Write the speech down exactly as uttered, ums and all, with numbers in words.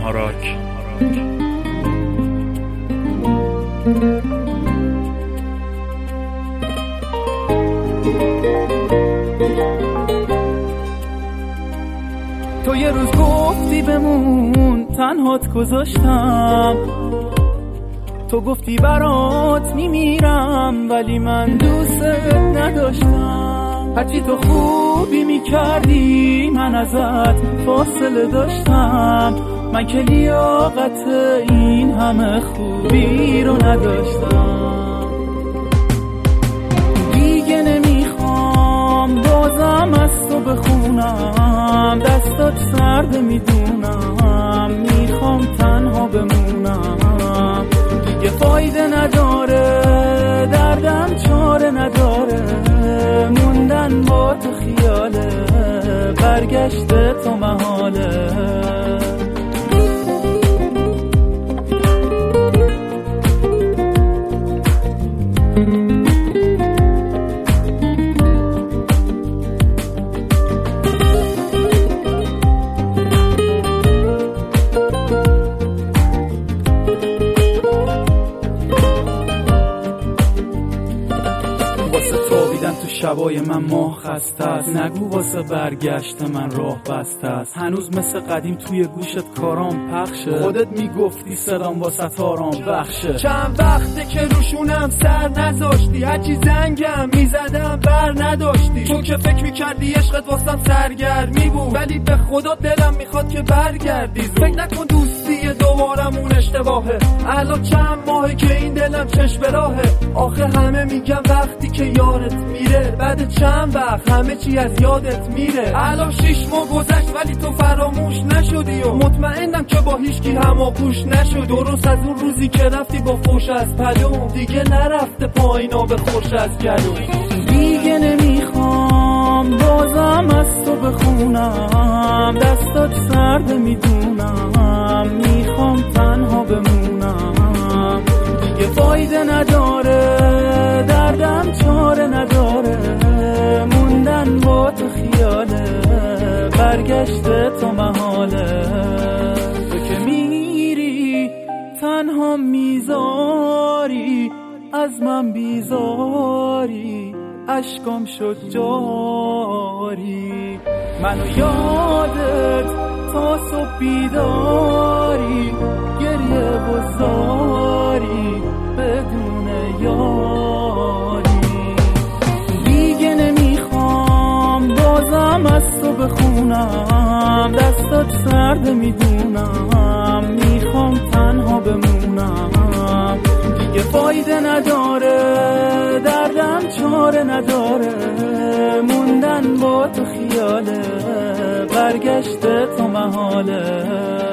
راک. تو یه روز گفتی بمون تنهات گذاشتم، تو گفتی برات میمیرم ولی من دوست نداشتم. هرچی تو خوبی میکردی من ازت فاصله داشتم، من که لیاقت این همه خوبی رو نداشتم. دیگه نمیخوام بازم از تو بخونم، دستات سرد میدونم، میخوام تنها بمونم. دیگه فایده نداره دردم چاره نداره، موندن با تو خیاله، برگشت تو محاله. تو شبای من ماه خسته است، نگو واسه برگشت من راه بسته است. هنوز مثل قدیم توی گوشت کارام پخشه، خودت میگفتی صدام واسه آرام بخشه. چند وقته که روشونم سر نذاشتی، هرچی زنگم میزدم بر نداشتی. تو که فکر میکردی عشقت واسم سرگرمی بود، ولی به خدا دلم میخواد که برگردی زود. فکر نکن دوستی دوبارمون اشتباهه، الان چند ماهه که این دلم چشم به راهه. آخه همه میگم وقتی که یارت میره، بعد چند وقت همه چی از یادت میره. الان شیش ماه گذشت ولی تو فراموش نشدی و مطمئنم که با هیچکی هماگوش نشد. درست از اون روزی که رفتی با فوش از پلوم، دیگه نرفته پایینا به خوش از گلوم. دیگه نمیخوام بازم از تو بخونم، دستات سرد میدونم، میخوام تنها بمونم. دیگه فایده نداره دردم چاره نداره، موندن با تو خیاله، برگشت تو محاله. تو که میری تنها میذاری، از من بیزاری، اشکام شد جاری. منو یادت تا صبح بیداری، گریه و زاری بدون یاری. دیگه نمیخوام بازم از تو بخونم، دستات سرد میدونم، میخوام تنها بمونم. دیگه فایده نداره دردم چاره نداره، موندن با تو خیاله، برگشت تو محاله.